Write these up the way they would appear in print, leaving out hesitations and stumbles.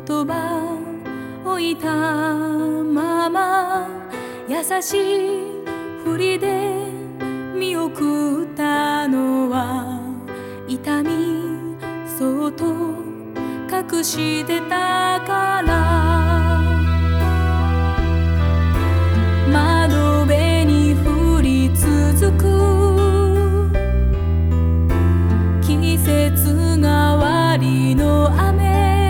言葉置いたまま優しいふりで見送ったのは痛みそっと隠してたから窓辺に降り続く季節がわりの雨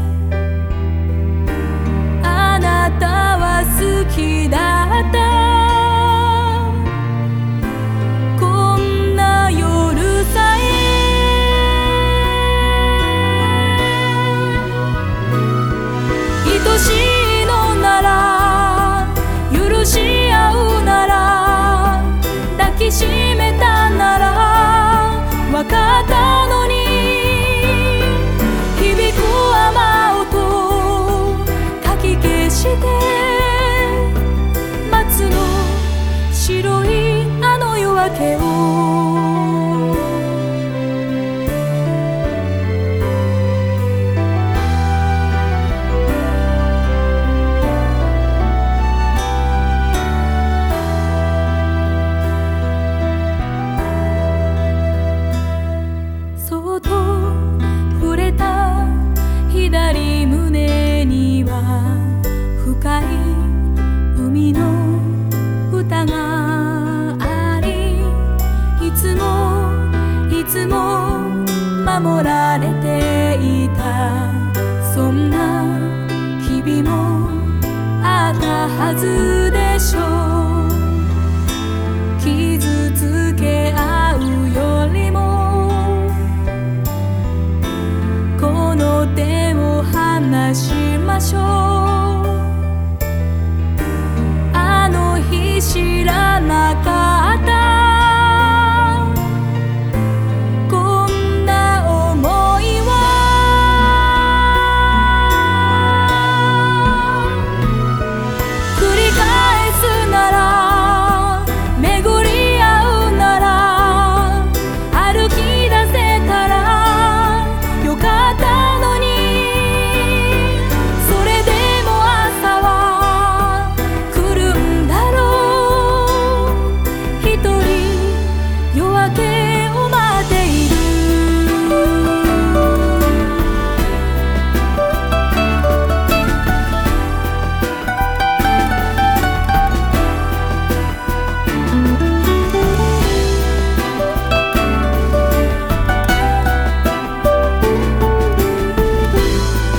あなたは好きだったこんな夜さえ愛しいのなら許し合うなら抱きしめたならわかったのに響く雨音かき消して待つの白いあの夜明けを左胸には深い海の歌がありいつも守られていたそんな日々もあったはずでしょう傷つけ合うよりもこの手を離しましょうあの日知らなかったこんな想いは繰り返すなら巡り合うなら歩き出せたらよかったのに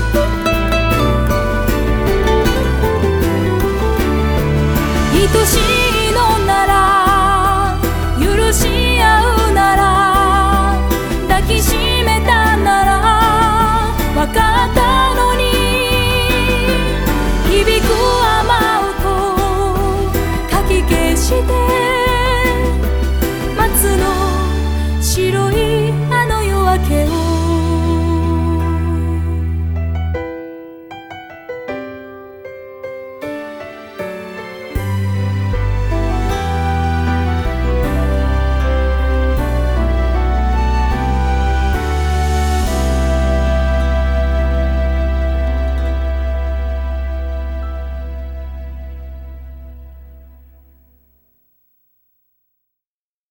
愛しい